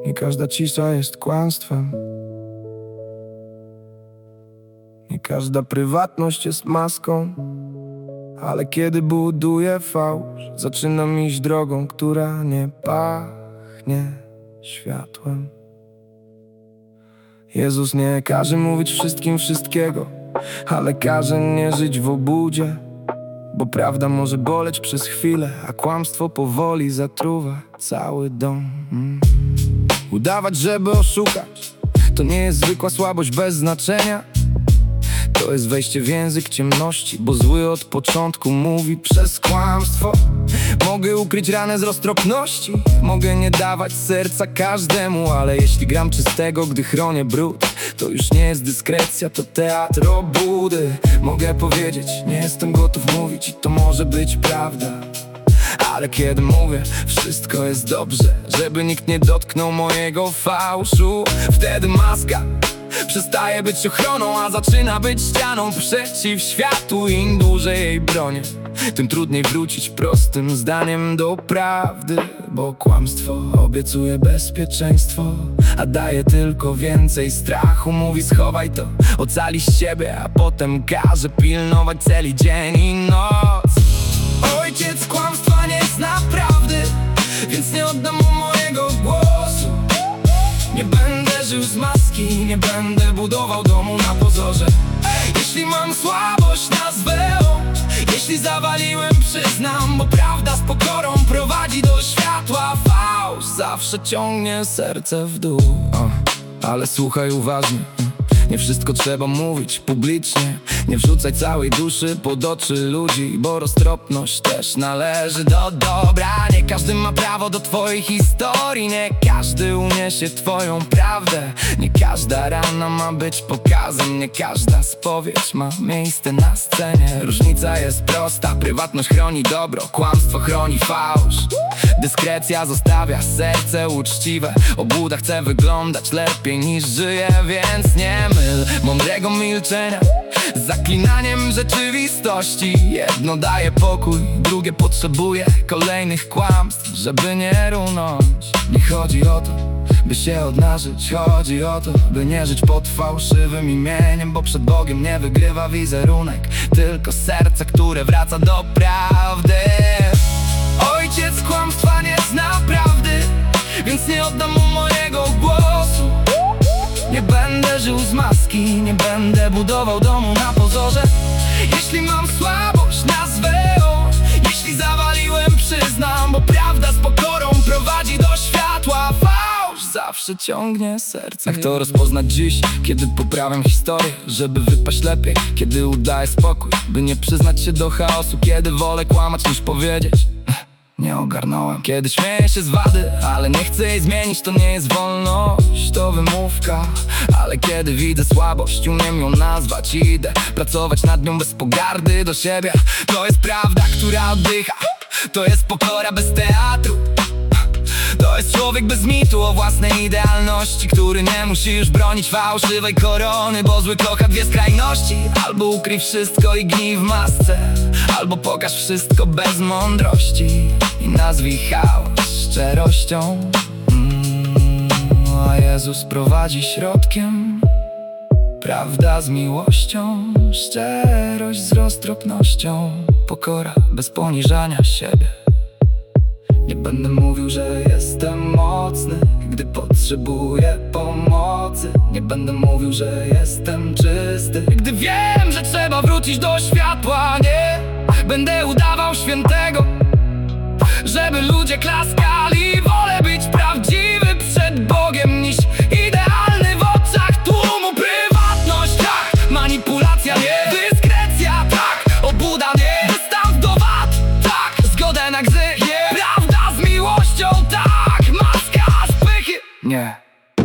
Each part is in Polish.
Nie każda cisza jest kłamstwem. Nie każda prywatność jest maską. Ale kiedy buduję fałsz, zaczynam iść drogą, która nie pachnie światłem. Jezus nie każe mówić wszystkim wszystkiego, ale każe nie żyć w obudzie. Bo prawda może boleć przez chwilę, a kłamstwo powoli zatruwa cały dom. Udawać, żeby oszukać, to nie jest zwykła słabość bez znaczenia. To jest wejście w język ciemności, bo zły od początku mówi przez kłamstwo. Mogę ukryć ranę z roztropności, mogę nie dawać serca każdemu, ale jeśli gram czystego, gdy chronię brud, to już nie jest dyskrecja, to teatr obłudy. Mogę powiedzieć, nie jestem gotów mówić i to może być prawda. Ale kiedy mówię, wszystko jest dobrze, żeby nikt nie dotknął mojego fałszu, wtedy maska przestaje być ochroną, a zaczyna być ścianą przeciw światu. Im dłużej jej bronię, tym trudniej wrócić prostym zdaniem do prawdy. Bo kłamstwo obiecuje bezpieczeństwo, a daje tylko więcej strachu. Mówi schowaj to, ocali siebie, a potem każe pilnować celi dzień i noc. Ojciec kłamstwa nie zna prawdy, więc nie oddam mu mojego głosu. Nie będę żył z maski, nie będę budował domu na pozorze. Jeśli mam słabość, nazwę ją. Jeśli zawaliłem, przyznam, bo prawda z pokorą prowadzi do światła. Fałsz zawsze ciągnie serce w dół. Ale słuchaj uważnie, nie wszystko trzeba mówić publicznie. Nie wrzucaj całej duszy pod oczy ludzi, bo roztropność też należy do dobra. Nie każdy ma prawo do twojej historii, nie każdy uniesie twoją prawdę. Nie każda rana ma być pokazem, nie każda spowiedź ma miejsce na scenie. Różnica jest prosta, prywatność chroni dobro, kłamstwo chroni fałsz. Dyskrecja zostawia serce uczciwe, obłuda chce wyglądać lepiej niż żyje, więc nie myl mądrego milczenia z zaklinaniem rzeczywistości. Jedno daje pokój, drugie potrzebuje kolejnych kłamstw, żeby nie runąć. Nie chodzi o to, by się odnażyć, chodzi o to, by nie żyć pod fałszywym imieniem. Bo przed Bogiem nie wygrywa wizerunek, tylko serce, które wraca do prawdy. Ojciec kłamstwa nie zna prawdy, więc nie oddam mu mojego głosu. Nie będę żył z maski, nie będę budował domu na pozorze. Jeśli mam słabość, nazwę ją. Jeśli zawaliłem, przyznam, bo prawda z pokorą prowadzi do światła. Fałsz zawsze ciągnie serce. Jak to rozpoznać dziś, kiedy poprawiam historię, żeby wypaść lepiej, kiedy udaję spokój, by nie przyznać się do chaosu, kiedy wolę kłamać niż powiedzieć nie ogarnąłem. Kiedy śmieję się z wady, ale nie chcę jej zmienić, to nie jest wolność, to wymówka. Ale kiedy widzę słabość, umiem ją nazwać i idę pracować nad nią bez pogardy do siebie. To jest prawda, która oddycha, to jest pokora bez teatru. To jest człowiek bez mitu o własnej idealności, który nie musi już bronić fałszywej korony. Bo zły kocha dwie skrajności: albo ukryj wszystko i gnij w masce, albo pokaż wszystko bez mądrości i nazwij chaos szczerością. A Jezus prowadzi środkiem, prawda z miłością, szczerość z roztropnością, pokora bez poniżania siebie. Nie będę mówił, że jestem mocny, gdy potrzebuję pomocy. Nie będę mówił, że jestem czysty, gdy wiem, że trzeba wrócić do światła. Nie będę udawał świętego, żeby ludzie klaskali. Wolę być prawdziwy przed Bogiem niż idealny w oczach tłumu. Prywatność tak, manipulacja nie, dyskrecja tak, obłuda nie, wystaw do wad tak, zgodę na gzy nie, prawda z miłością tak, maska z pychy nie.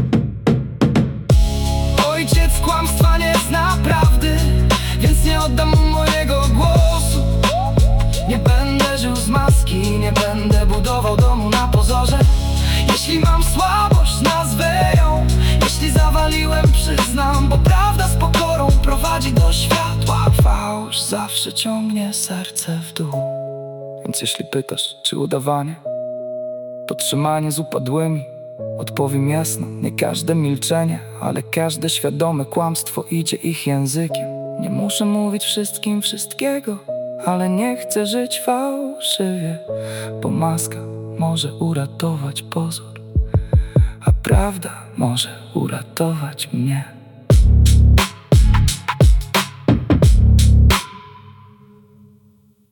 Ojciec kłamstwa nie zna prawdy, więc nie oddam mu mojego głosu. Nie będę żył z maski, nie będę budował domu na pozorze. Jeśli mam słabość, nazwę ją. Jeśli zawaliłem, przyznam, bo prawda z pokorą prowadzi do światła. Fałsz zawsze ciągnie serce w dół. Więc jeśli pytasz, czy udawanie to trzymanie z upadłymi, Odpowiem jasno, nie każde milczenie, ale każde świadome kłamstwo idzie ich językiem. Nie muszę mówić wszystkim wszystkiego, ale nie chcę żyć fałszywie, bo maska może uratować pozór, a prawda może uratować mnie.